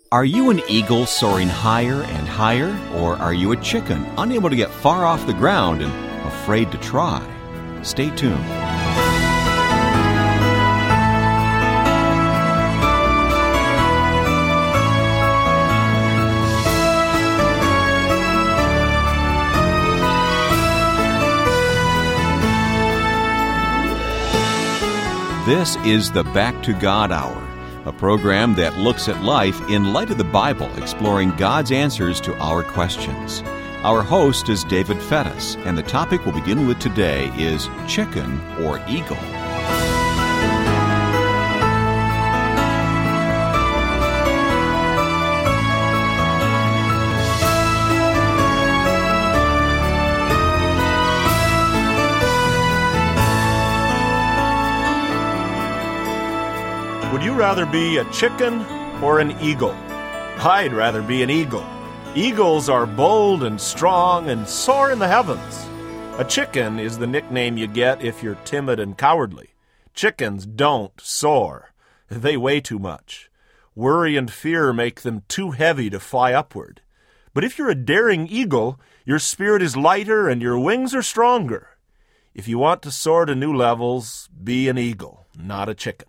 Are you an eagle soaring higher and higher, or are you a chicken unable to get far off the ground and afraid to try? Stay tuned. This is the Back to God Hour, a program that looks at life in light of the Bible, exploring God's answers to our questions. Our host is David Fettis, and the topic we'll begin with today is chicken or eagle. Would you rather be a chicken or an eagle? I'd rather be an eagle. Eagles are bold and strong and soar in the heavens. A chicken is the nickname you get if you're timid and cowardly. Chickens don't soar. They weigh too much. Worry and fear make them too heavy to fly upward. But if you're a daring eagle, your spirit is lighter and your wings are stronger. If you want to soar to new levels, be an eagle, not a chicken.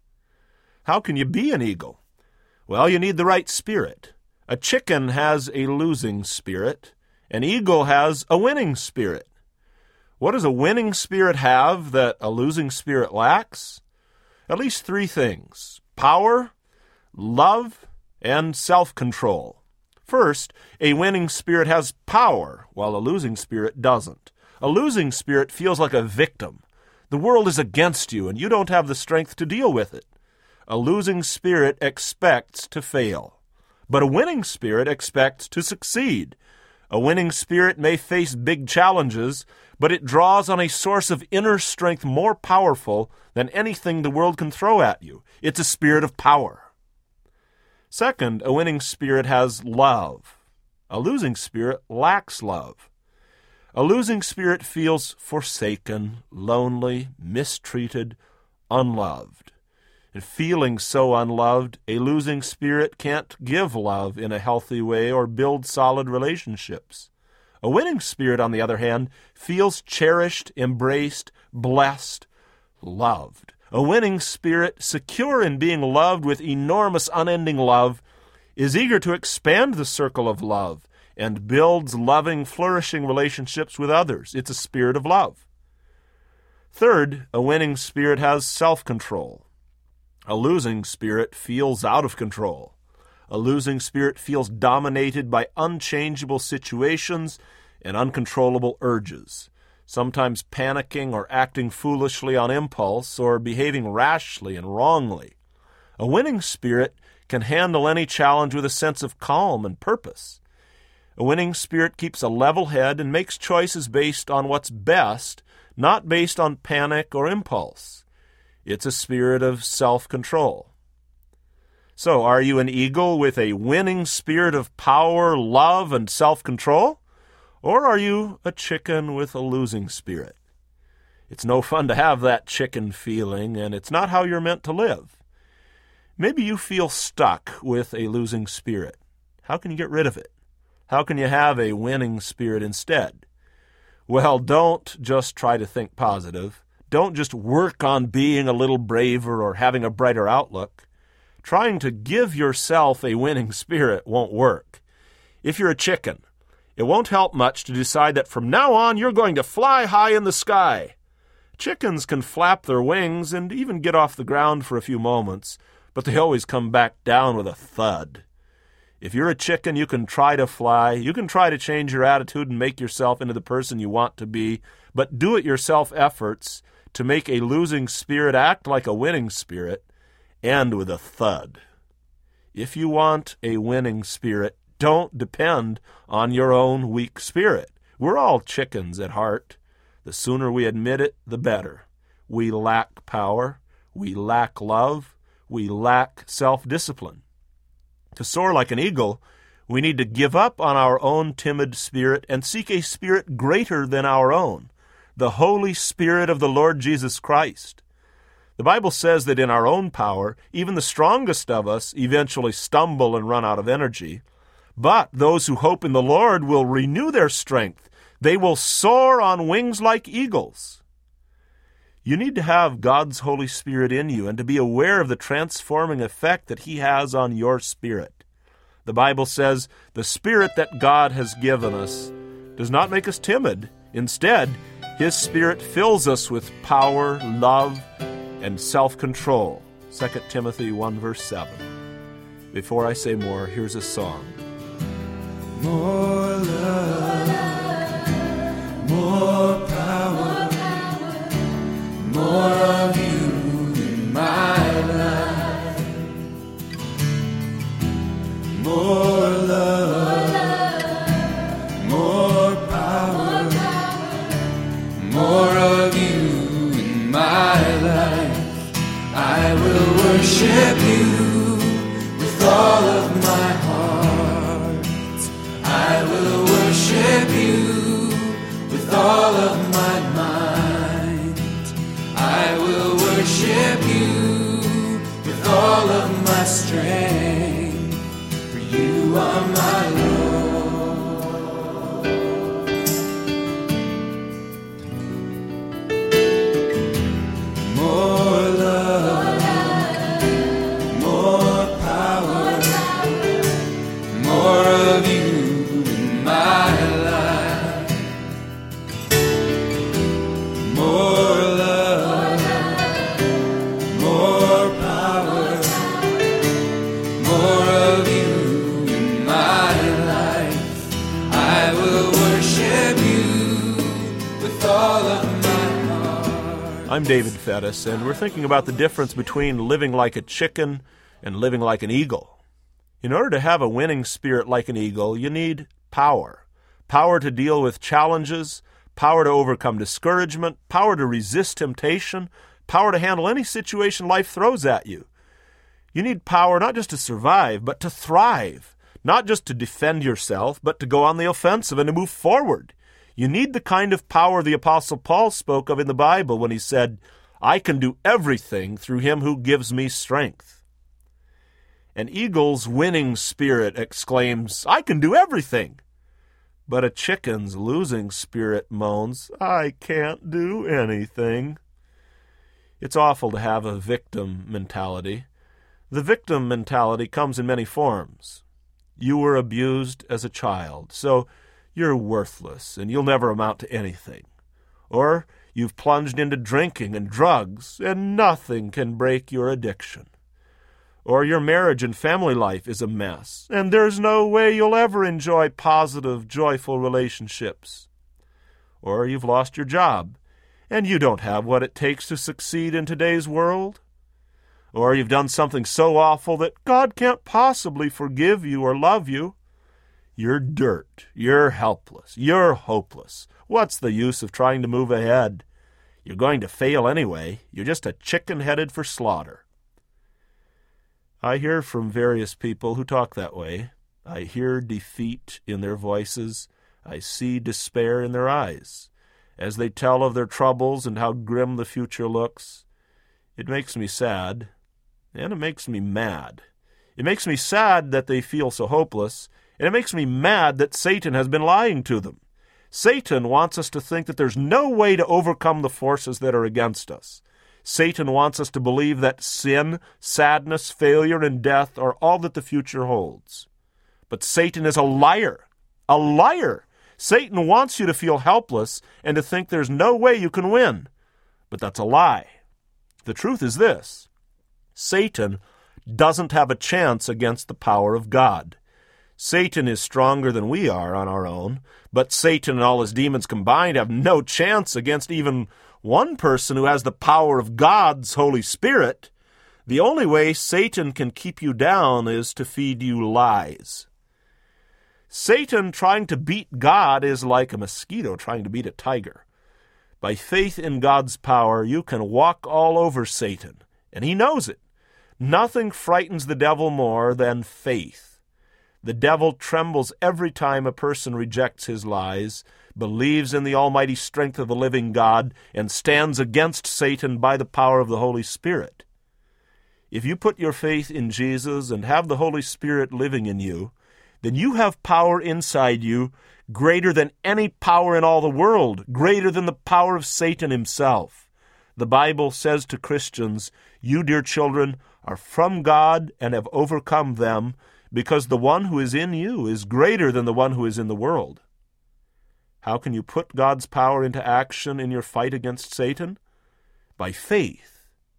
How can you be an eagle? Well, you need the right spirit. A chicken has a losing spirit. An eagle has a winning spirit. What does a winning spirit have that a losing spirit lacks? At least three things: power, love, and self-control. First, a winning spirit has power, while a losing spirit doesn't. A losing spirit feels like a victim. The world is against you, and you don't have the strength to deal with it. A losing spirit expects to fail, but a winning spirit expects to succeed. A winning spirit may face big challenges, but it draws on a source of inner strength more powerful than anything the world can throw at you. It's a spirit of power. Second, a winning spirit has love. A losing spirit lacks love. A losing spirit feels forsaken, lonely, mistreated, unloved. And feeling so unloved, a losing spirit can't give love in a healthy way or build solid relationships. A winning spirit, on the other hand, feels cherished, embraced, blessed, loved. A winning spirit, secure in being loved with enormous, unending love, is eager to expand the circle of love and builds loving, flourishing relationships with others. It's a spirit of love. Third, a winning spirit has self-control. A losing spirit feels out of control. A losing spirit feels dominated by unchangeable situations and uncontrollable urges, sometimes panicking or acting foolishly on impulse or behaving rashly and wrongly. A winning spirit can handle any challenge with a sense of calm and purpose. A winning spirit keeps a level head and makes choices based on what's best, not based on panic or impulse. It's a spirit of self-control. So, are you an eagle with a winning spirit of power, love, and self-control? Or are you a chicken with a losing spirit? It's no fun to have that chicken feeling, and it's not how you're meant to live. Maybe you feel stuck with a losing spirit. How can you get rid of it? How can you have a winning spirit instead? Well, don't just try to think positive. Don't just work on being a little braver or having a brighter outlook. Trying to give yourself a winning spirit won't work. If you're a chicken, it won't help much to decide that from now on you're going to fly high in the sky. Chickens can flap their wings and even get off the ground for a few moments, but they always come back down with a thud. If you're a chicken, you can try to fly, you can try to change your attitude and make yourself into the person you want to be, but do-it-yourself efforts to make a losing spirit act like a winning spirit end with a thud. If you want a winning spirit, don't depend on your own weak spirit. We're all chickens at heart. The sooner we admit it, the better. We lack power. We lack love. We lack self-discipline. To soar like an eagle, we need to give up on our own timid spirit and seek a spirit greater than our own, the Holy Spirit of the Lord Jesus Christ. The Bible says that in our own power, even the strongest of us eventually stumble and run out of energy. But those who hope in the Lord will renew their strength. They will soar on wings like eagles. You need to have God's Holy Spirit in you and to be aware of the transforming effect that He has on your spirit. The Bible says the Spirit that God has given us does not make us timid. Instead, His Spirit fills us with power, love, and self-control. 2 Timothy 1 verse 7. Before I say more, here's a song. More love, more power, more of you in my life. More love, more power, more of you in my life. I will worship you with all of my heart. I will worship you with all of my mind. I will worship you with all of my strength, for you are my Lord. More love, more power, more of you in my life. More love, more power, more of you in my life. I will worship you with all of my heart. I'm David Fettis, and we're thinking about the difference between living like a chicken and living like an eagle. In order to have a winning spirit like an eagle, you need power. Power to deal with challenges, power to overcome discouragement, power to resist temptation, power to handle any situation life throws at you. You need power not just to survive, but to thrive. Not just to defend yourself, but to go on the offensive and to move forward. You need the kind of power the Apostle Paul spoke of in the Bible when he said, I can do everything through Him who gives me strength. An eagle's winning spirit exclaims, I can do everything. But a chicken's losing spirit moans, I can't do anything. It's awful to have a victim mentality. The victim mentality comes in many forms. You were abused as a child, so you're worthless and you'll never amount to anything. Or you've plunged into drinking and drugs, and nothing can break your addiction. Or your marriage and family life is a mess, and there's no way you'll ever enjoy positive, joyful relationships. Or you've lost your job, and you don't have what it takes to succeed in today's world. Or you've done something so awful that God can't possibly forgive you or love you. You're dirt. You're helpless. You're hopeless. What's the use of trying to move ahead? You're going to fail anyway. You're just a chicken headed for slaughter. I hear from various people who talk that way. I hear defeat in their voices. I see despair in their eyes. As they tell of their troubles and how grim the future looks, it makes me sad, and it makes me mad. It makes me sad that they feel so hopeless, and it makes me mad that Satan has been lying to them. Satan wants us to think that there's no way to overcome the forces that are against us. Satan wants us to believe that sin, sadness, failure, and death are all that the future holds. But Satan is a liar. A liar! Satan wants you to feel helpless and to think there's no way you can win. But that's a lie. The truth is this: Satan doesn't have a chance against the power of God. Satan is stronger than we are on our own, but Satan and all his demons combined have no chance against even one person who has the power of God's Holy Spirit. The only way Satan can keep you down is to feed you lies. Satan trying to beat God is like a mosquito trying to beat a tiger. By faith in God's power, you can walk all over Satan, and he knows it. Nothing frightens the devil more than faith. The devil trembles every time a person rejects his lies, believes in the almighty strength of the living God, and stands against Satan by the power of the Holy Spirit. If you put your faith in Jesus and have the Holy Spirit living in you, then you have power inside you greater than any power in all the world, greater than the power of Satan himself. The Bible says to Christians, "You, dear children, are from God and have overcome them, because the one who is in you is greater than the one who is in the world." How can you put God's power into action in your fight against Satan? By faith.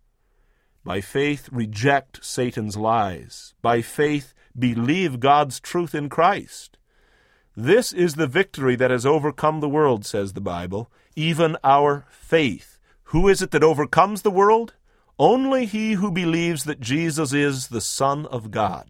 By faith, reject Satan's lies. By faith, believe God's truth in Christ. This is the victory that has overcome the world, says the Bible, even our faith. Who is it that overcomes the world? Only he who believes that Jesus is the Son of God.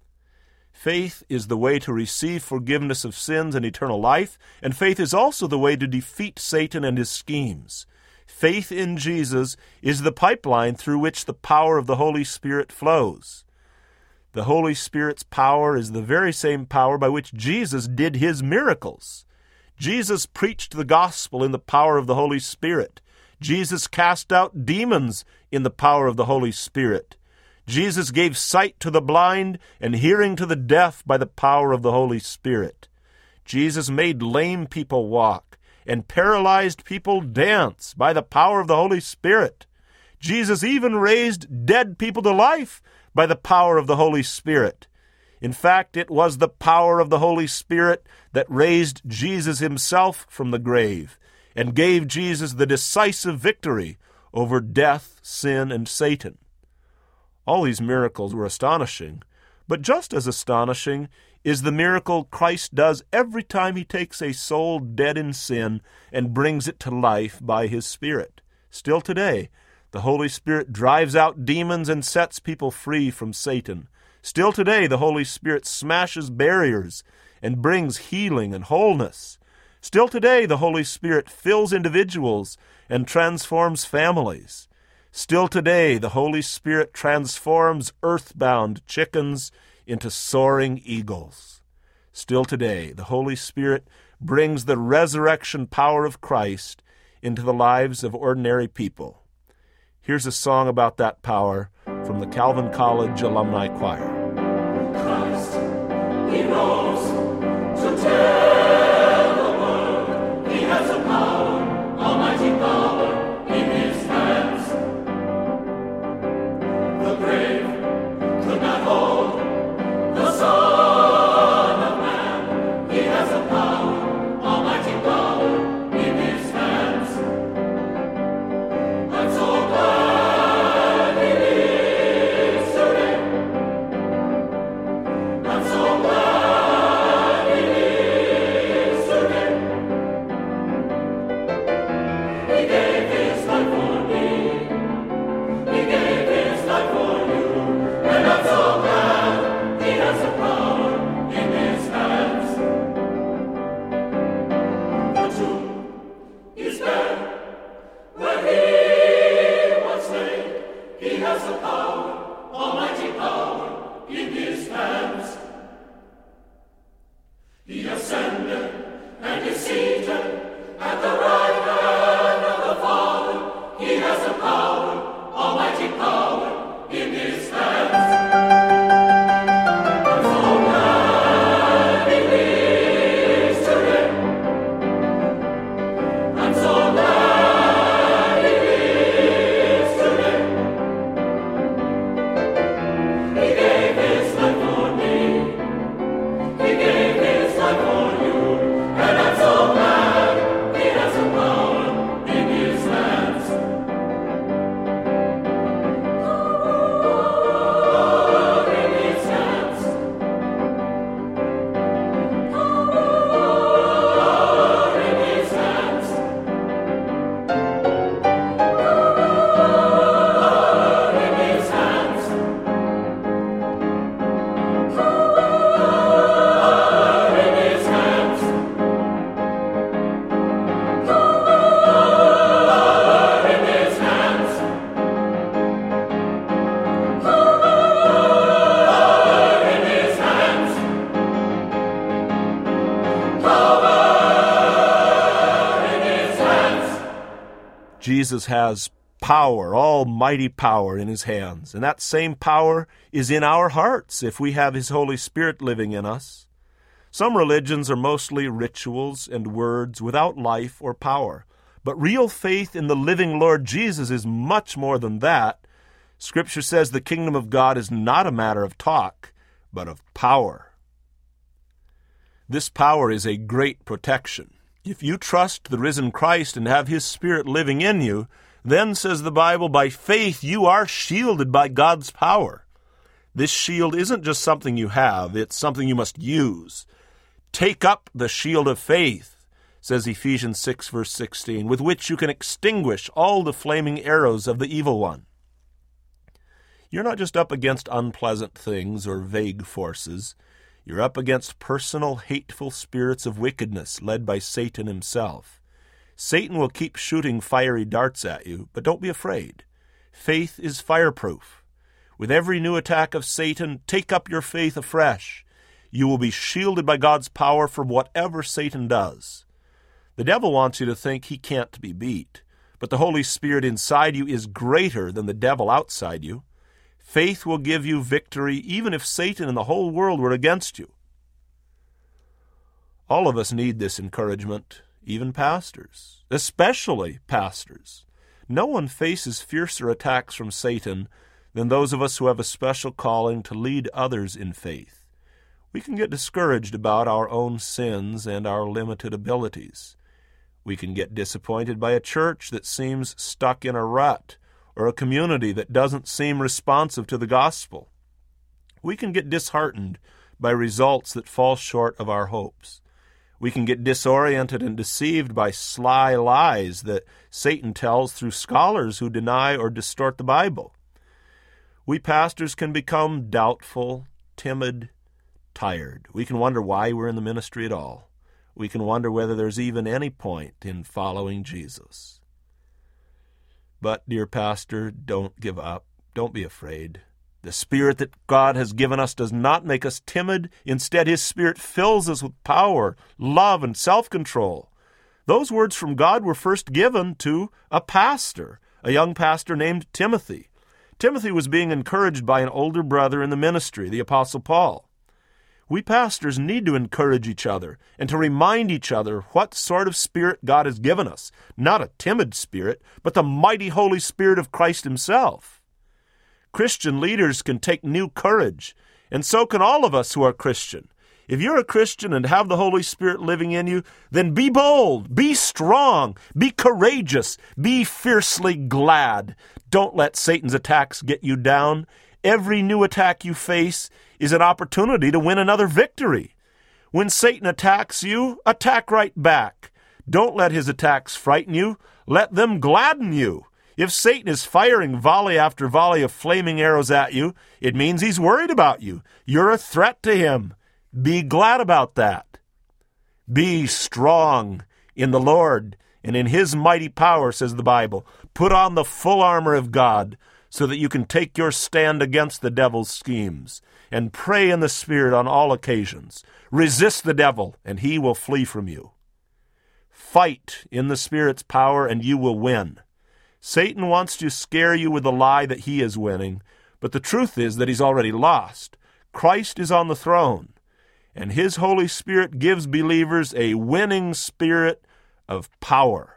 Faith is the way to receive forgiveness of sins and eternal life, and faith is also the way to defeat Satan and his schemes. Faith in Jesus is the pipeline through which the power of the Holy Spirit flows. The Holy Spirit's power is the very same power by which Jesus did his miracles. Jesus preached the gospel in the power of the Holy Spirit. Jesus cast out demons in the power of the Holy Spirit. Jesus gave sight to the blind and hearing to the deaf by the power of the Holy Spirit. Jesus made lame people walk and paralyzed people dance by the power of the Holy Spirit. Jesus even raised dead people to life by the power of the Holy Spirit. In fact, it was the power of the Holy Spirit that raised Jesus himself from the grave and gave Jesus the decisive victory over death, sin, and Satan. All these miracles were astonishing, but just as astonishing is the miracle Christ does every time he takes a soul dead in sin and brings it to life by his Spirit. Still today, the Holy Spirit drives out demons and sets people free from Satan. Still today, the Holy Spirit smashes barriers and brings healing and wholeness. Still today, the Holy Spirit fills individuals and transforms families. Still today, the Holy Spirit transforms earthbound chickens into soaring eagles. Still today, the Holy Spirit brings the resurrection power of Christ into the lives of ordinary people. Here's a song about that power from the Calvin College Alumni Choir. Christ, he rose to tell the world he has a power, almighty power in his hands. The grave could not hold the Son of Man. He has a power, almighty power in his hands. I'm so glad he lives today. Jesus has power, almighty power in his hands, and that same power is in our hearts if we have his Holy Spirit living in us. Some religions are mostly rituals and words without life or power, but real faith in the living Lord Jesus is much more than that. Scripture says the kingdom of God is not a matter of talk, but of power. This power is a great protection. If you trust the risen Christ and have his Spirit living in you, then, says the Bible, by faith you are shielded by God's power. This shield isn't just something you have, it's something you must use. Take up the shield of faith, says Ephesians 6, verse 16, with which you can extinguish all the flaming arrows of the evil one. You're not just up against unpleasant things or vague forces. You're up against personal, hateful spirits of wickedness led by Satan himself. Satan will keep shooting fiery darts at you, but don't be afraid. Faith is fireproof. With every new attack of Satan, take up your faith afresh. You will be shielded by God's power from whatever Satan does. The devil wants you to think he can't be beat, but the Holy Spirit inside you is greater than the devil outside you. Faith will give you victory even if Satan and the whole world were against you. All of us need this encouragement. Even pastors, especially pastors. No one faces fiercer attacks from Satan than those of us who have a special calling to lead others in faith. We can get discouraged about our own sins and our limited abilities. We can get disappointed by a church that seems stuck in a rut or a community that doesn't seem responsive to the gospel. We can get disheartened by results that fall short of our hopes. We can get disoriented and deceived by sly lies that Satan tells through scholars who deny or distort the Bible. We pastors can become doubtful, timid, tired. We can wonder why we're in the ministry at all. We can wonder whether there's even any point in following Jesus. But, dear pastor, don't give up. Don't be afraid. The Spirit that God has given us does not make us timid. Instead, his Spirit fills us with power, love, and self-control. Those words from God were first given to a pastor, a young pastor named Timothy. Timothy was being encouraged by an older brother in the ministry, the Apostle Paul. We pastors need to encourage each other and to remind each other what sort of spirit God has given us. Not a timid spirit, but the mighty Holy Spirit of Christ himself. Christian leaders can take new courage, and so can all of us who are Christian. If you're a Christian and have the Holy Spirit living in you, then be bold, be strong, be courageous, be fiercely glad. Don't let Satan's attacks get you down. Every new attack you face is an opportunity to win another victory. When Satan attacks you, attack right back. Don't let his attacks frighten you. Let them gladden you. If Satan is firing volley after volley of flaming arrows at you, it means he's worried about you. You're a threat to him. Be glad about that. Be strong in the Lord and in his mighty power, says the Bible. Put on the full armor of God so that you can take your stand against the devil's schemes, and pray in the Spirit on all occasions. Resist the devil, and he will flee from you. Fight in the Spirit's power, and you will win. Satan wants to scare you with the lie that he is winning, but the truth is that he's already lost. Christ is on the throne, and his Holy Spirit gives believers a winning spirit of power.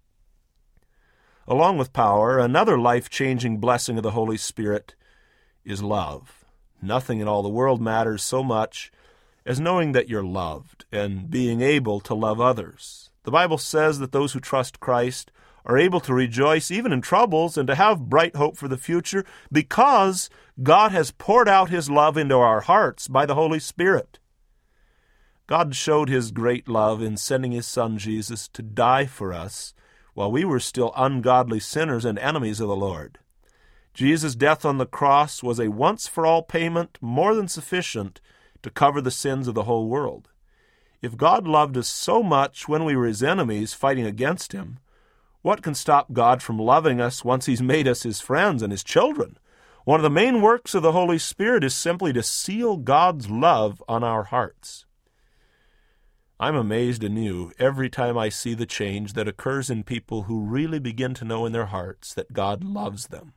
Along with power, another life-changing blessing of the Holy Spirit is love. Nothing in all the world matters so much as knowing that you're loved and being able to love others. The Bible says that those who trust Christ are able to rejoice even in troubles and to have bright hope for the future because God has poured out his love into our hearts by the Holy Spirit. God showed his great love in sending his Son Jesus to die for us while we were still ungodly sinners and enemies of the Lord. Jesus' death on the cross was a once-for-all payment more than sufficient to cover the sins of the whole world. If God loved us so much when we were his enemies fighting against him, what can stop God from loving us once he's made us his friends and his children? One of the main works of the Holy Spirit is simply to seal God's love on our hearts. I'm amazed anew every time I see the change that occurs in people who really begin to know in their hearts that God loves them.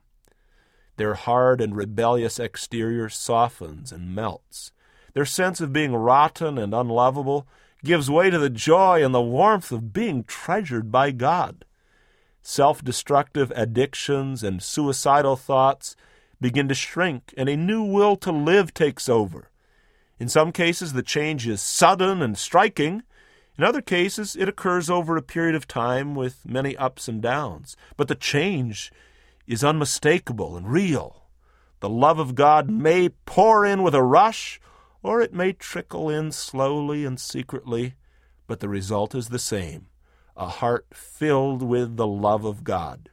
Their hard and rebellious exterior softens and melts. Their sense of being rotten and unlovable gives way to the joy and the warmth of being treasured by God. Self-destructive addictions and suicidal thoughts begin to shrink, and a new will to live takes over. In some cases, the change is sudden and striking. In other cases, it occurs over a period of time with many ups and downs. But the change is unmistakable and real. The love of God may pour in with a rush, or it may trickle in slowly and secretly, but the result is the same, a heart filled with the love of God.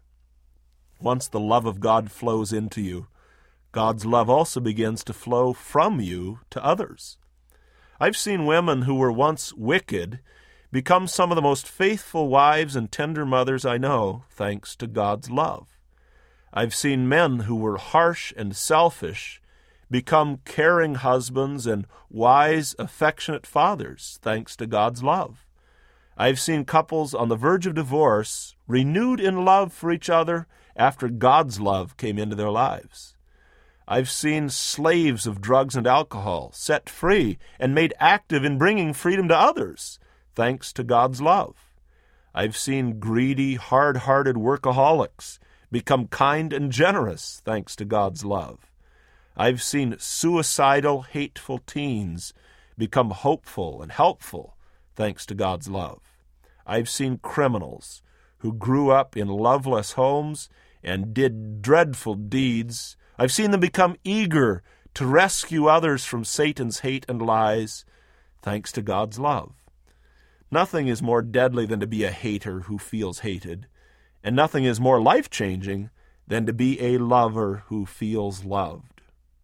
Once the love of God flows into you, God's love also begins to flow from you to others. I've seen women who were once wicked become some of the most faithful wives and tender mothers I know, thanks to God's love. I've seen men who were harsh and selfish become caring husbands and wise, affectionate fathers, thanks to God's love. I've seen couples on the verge of divorce renewed in love for each other after God's love came into their lives. I've seen slaves of drugs and alcohol set free and made active in bringing freedom to others, thanks to God's love. I've seen greedy, hard-hearted workaholics become kind and generous, thanks to God's love. I've seen suicidal, hateful teens become hopeful and helpful, thanks to God's love. I've seen criminals who grew up in loveless homes and did dreadful deeds. I've seen them become eager to rescue others from Satan's hate and lies, thanks to God's love. Nothing is more deadly than to be a hater who feels hated, and nothing is more life-changing than to be a lover who feels loved.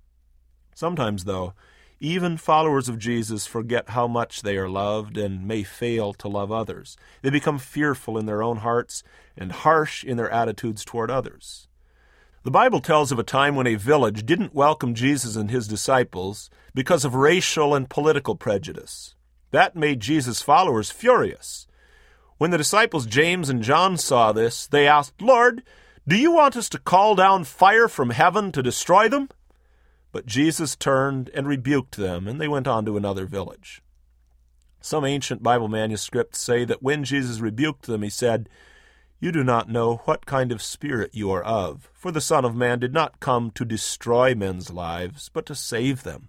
Sometimes, though, even followers of Jesus forget how much they are loved and may fail to love others. They become fearful in their own hearts and harsh in their attitudes toward others. The Bible tells of a time when a village didn't welcome Jesus and his disciples because of racial and political prejudice. That made Jesus' followers furious. When the disciples James and John saw this, they asked, "Lord, do you want us to call down fire from heaven to destroy them?" But Jesus turned and rebuked them, and they went on to another village. Some ancient Bible manuscripts say that when Jesus rebuked them, he said, "You do not know what kind of spirit you are of, for the Son of Man did not come to destroy men's lives, but to save them."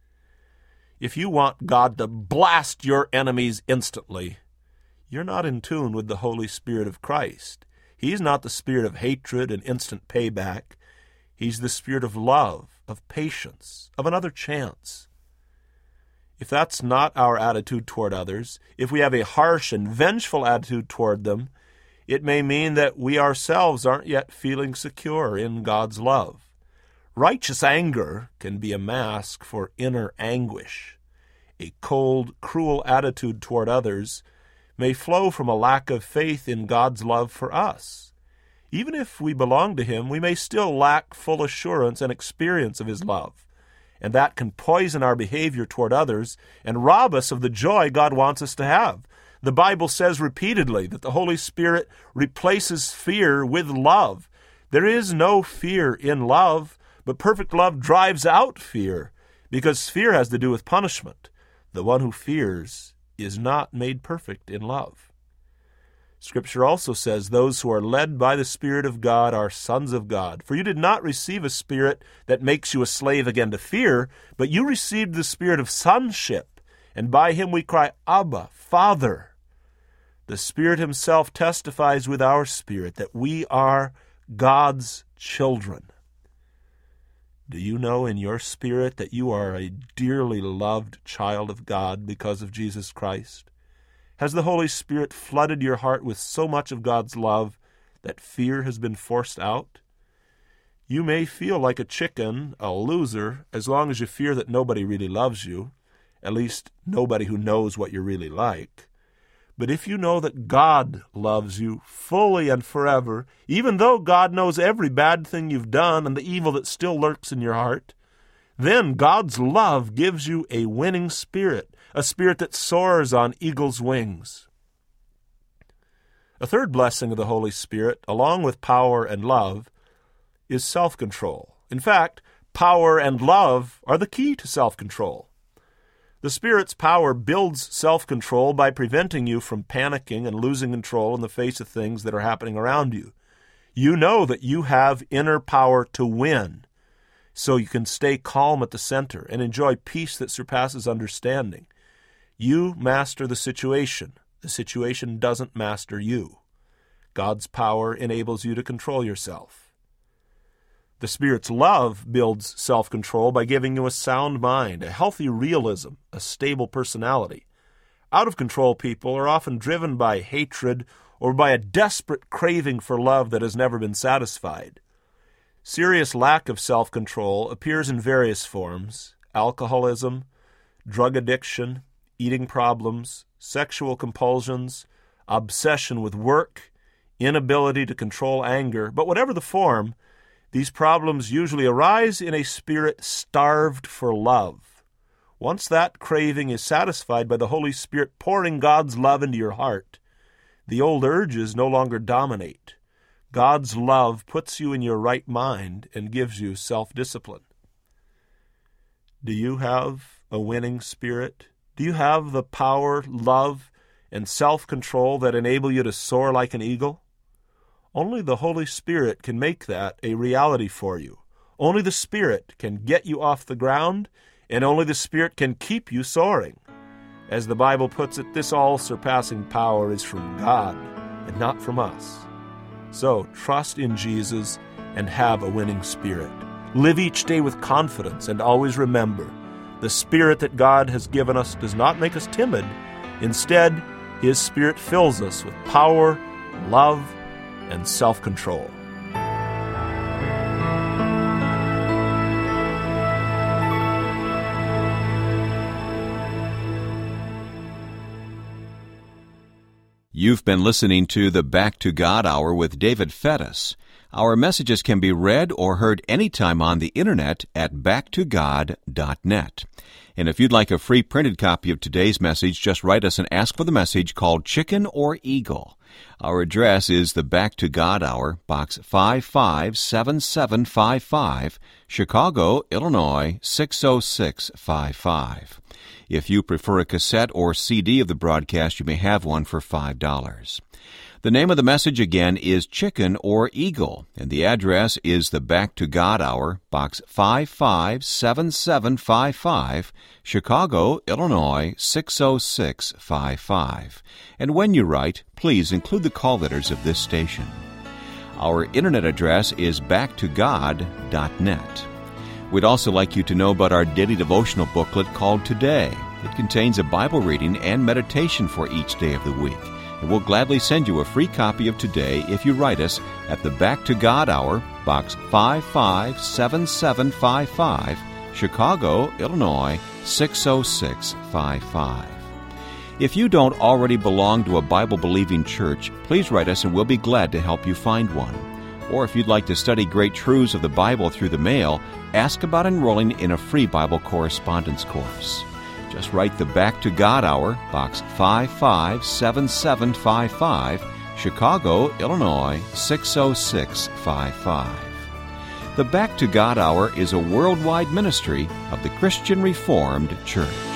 If you want God to blast your enemies instantly, you're not in tune with the Holy Spirit of Christ. He's not the spirit of hatred and instant payback. He's the spirit of love, of patience, of another chance. If that's not our attitude toward others, if we have a harsh and vengeful attitude toward them, it may mean that we ourselves aren't yet feeling secure in God's love. Righteous anger can be a mask for inner anguish. A cold, cruel attitude toward others may flow from a lack of faith in God's love for us. Even if we belong to Him, we may still lack full assurance and experience of His love, and that can poison our behavior toward others and rob us of the joy God wants us to have. The Bible says repeatedly that the Holy Spirit replaces fear with love. There is no fear in love, but perfect love drives out fear, because fear has to do with punishment. The one who fears is not made perfect in love. Scripture also says those who are led by the Spirit of God are sons of God. For you did not receive a spirit that makes you a slave again to fear, but you received the spirit of sonship, and by Him we cry, Abba, Father. The Spirit Himself testifies with our spirit that we are God's children. Do you know in your spirit that you are a dearly loved child of God because of Jesus Christ? Has the Holy Spirit flooded your heart with so much of God's love that fear has been forced out? You may feel like a chicken, a loser, as long as you fear that nobody really loves you, at least nobody who knows what you're really like. But if you know that God loves you fully and forever, even though God knows every bad thing you've done and the evil that still lurks in your heart, Then God's love gives you a winning spirit, a spirit that soars on eagle's wings. A third blessing of the Holy Spirit, along with power and love, is self-control. In fact, power and love are the key to self-control. The Spirit's power builds self-control by preventing you from panicking and losing control in the face of things that are happening around you. You know that you have inner power to win, so you can stay calm at the center and enjoy peace that surpasses understanding. You master the situation. The situation doesn't master you. God's power enables you to control yourself. The Spirit's love builds self-control by giving you a sound mind, a healthy realism, a stable personality. Out-of-control people are often driven by hatred or by a desperate craving for love that has never been satisfied. Serious lack of self-control appears in various forms: alcoholism, drug addiction, eating problems, sexual compulsions, obsession with work, inability to control anger. But whatever the form, these problems usually arise in a spirit starved for love. Once that craving is satisfied by the Holy Spirit pouring God's love into your heart, the old urges no longer dominate. God's love puts you in your right mind and gives you self-discipline. Do you have a winning spirit? Do you have the power, love, and self-control that enable you to soar like an eagle? Only the Holy Spirit can make that a reality for you. Only the Spirit can get you off the ground, and only the Spirit can keep you soaring. As the Bible puts it, this all-surpassing power is from God and not from us. So trust in Jesus and have a winning spirit. Live each day with confidence and always remember, the Spirit that God has given us does not make us timid. Instead, His Spirit fills us with power, love, and self-control. You've been listening to the Back to God Hour with David Fettis. Our messages can be read or heard anytime on the Internet at backtogod.net. And if you'd like a free printed copy of today's message, just write us and ask for the message called Chicken or Eagle. Our address is the Back to God Hour, Box 557755, Chicago, Illinois 60655. If you prefer a cassette or CD of the broadcast, you may have one for $5. The name of the message again is Chicken or Eagle, and the address is the Back to God Hour, Box 557755, Chicago, Illinois 60655. And when you write, please include the call letters of this station. Our internet address is backtogod.net. We'd also like you to know about our daily devotional booklet called Today. It contains a Bible reading and meditation for each day of the week. And we'll gladly send you a free copy of Today if you write us at the Back to God Hour, Box 557755, Chicago, Illinois 60655. If you don't already belong to a Bible-believing church, please write us and we'll be glad to help you find one. Or if you'd like to study great truths of the Bible through the mail, ask about enrolling in a free Bible correspondence course. Just write the Back to God Hour, Box 557755, Chicago, Illinois 60655. The Back to God Hour is a worldwide ministry of the Christian Reformed Church.